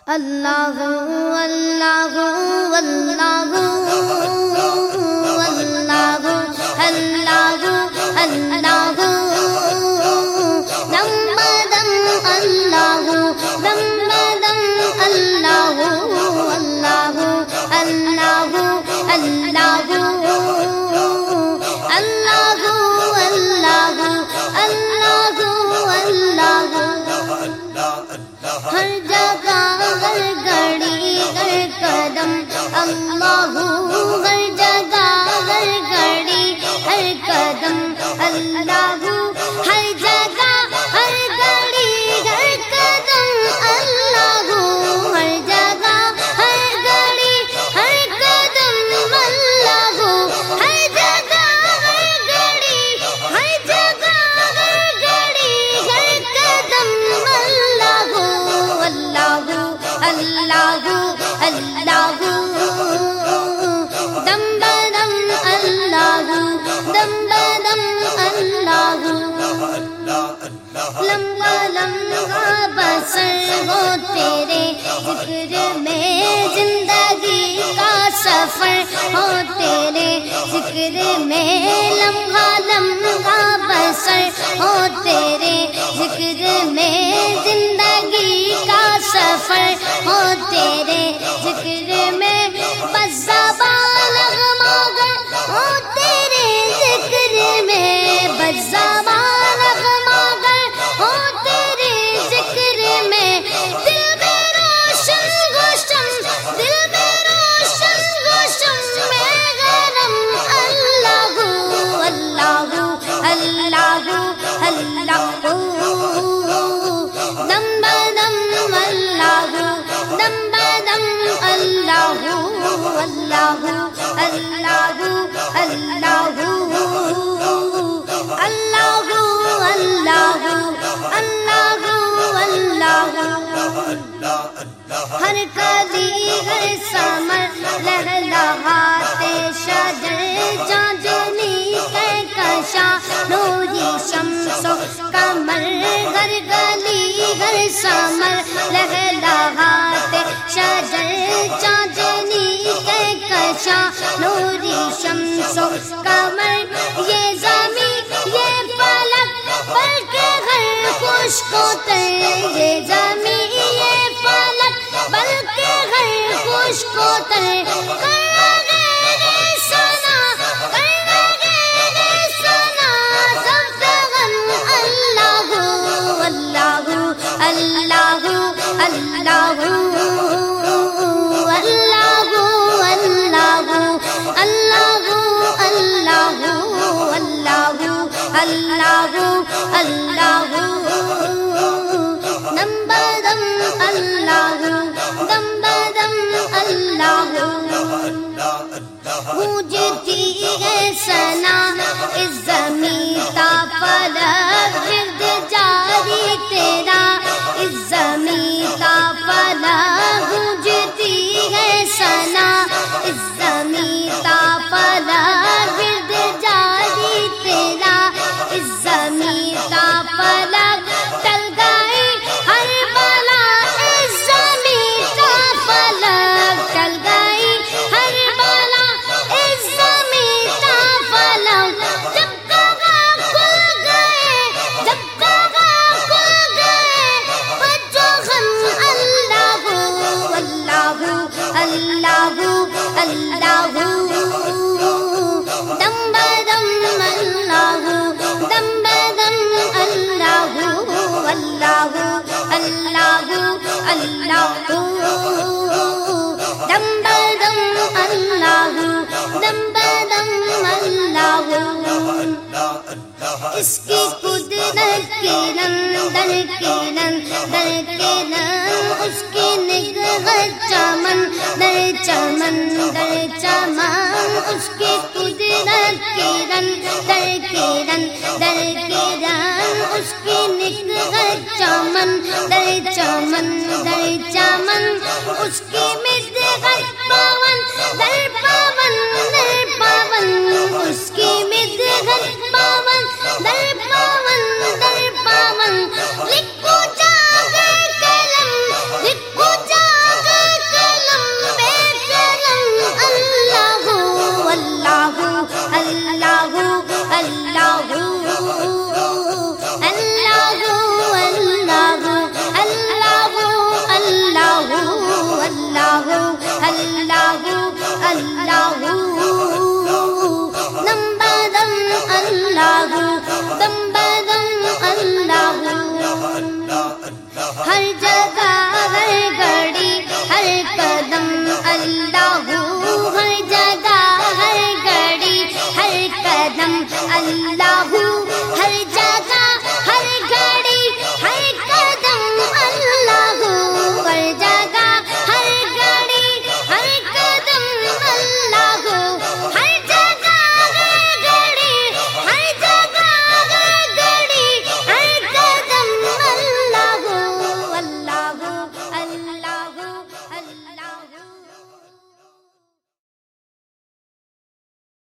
اللہ اللہ اللہ اللہ اللہ اللہ دم بدم اللہ دم بدم اللہ اللہ اللہ اللہ اللہ اللہ اللہ ہر جگہ ہر گھڑی ہر قدم اللہ، ہر جگہ ہر گھڑی ہر قدم اللہ، ہر جگہ ہر گھڑی ہر قدم اللہ، ہر جگہ ہر گھڑی ہر قدم اللہ، ہر جگہ ہر گھڑی ہر جگہ ہر گھڑی ہر قدم اللہ، اللہ اللہ اللہ دم بدم اللہ دم بدم اللہ، لمبا لمبا بسر ہو تیرے ذکر میں، زندگی کا سفر ہو تیرے ذکر میں، لمبا لمبا بسر ہو تیرے ذکر میں، زندگی کا سفر ہو تیرے ذکر میں، بس زبان لغماگر ہو تیرے ذکر میں، بس زبان لغماگر ہو تیرے ذکر میں، دل میں روشن گوشم دل میں روشن گوشم میں غرم اللہ اللہ اللہ اللہ دم بدم اللہ دم بدم اللہ اللہ اللہ اللہ اللہ اللہ اللہ ہر کلی ہر سمر لہلہاتے شجر چاندنی کہکشاں نوری شمس و قمر، ہر گلی ہر سمر لہلہاتے شجر چاندنی کہکشاں نوری شمس و قمر، یہ زمین یہ فلک بلکہ ہر خشک و تر، یہ زمین یہ فلک بلکہ ہر خشک و تر، اللہ اللہ اللہ اللہ اللہ اللہ اللہ اللہ دم بدم اللہ دم بدم اللہ، گونجتی ہے ثنا اس زمین کا فلک، گرد جاری تیرا اس زمین کا فلک، گونجتی ہے ثنا اس زمین کا فلک، گرد جاری تیرا اس زمین کا فلک، ٹل گئی ہر بلا اس زمین کا فلک، ٹل گئی ہر بلا اس زمین کا فلک، جب کہاں کھل گئے جب کہاں کھل گئے بچوں غم اللہ اللہ اللہ اللہ دم بدم اللہ دم بدم اللہ اللہ اللہ اللہ دم بدم اللہ دم بدم اللہ، اس کی قدرت کی نندر کی نندر کی نند، اس کی نگہت چمن در چمن در چمن، اس کی قدرت کی نندر کی نندر کی نند، اس کی نگہت چمن در چمن در چمن، اس کی